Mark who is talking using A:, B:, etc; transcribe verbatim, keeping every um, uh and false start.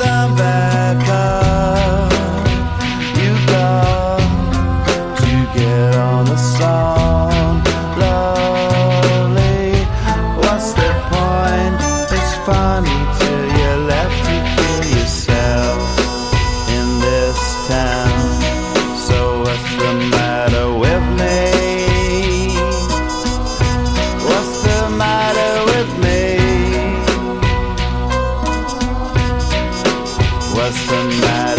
A: some bad car you got to get on the song. Lovely, what's the point? It's funny till you're left to kill yourself in this town. So what's the matter with me? What's the matter with me? What's the matter?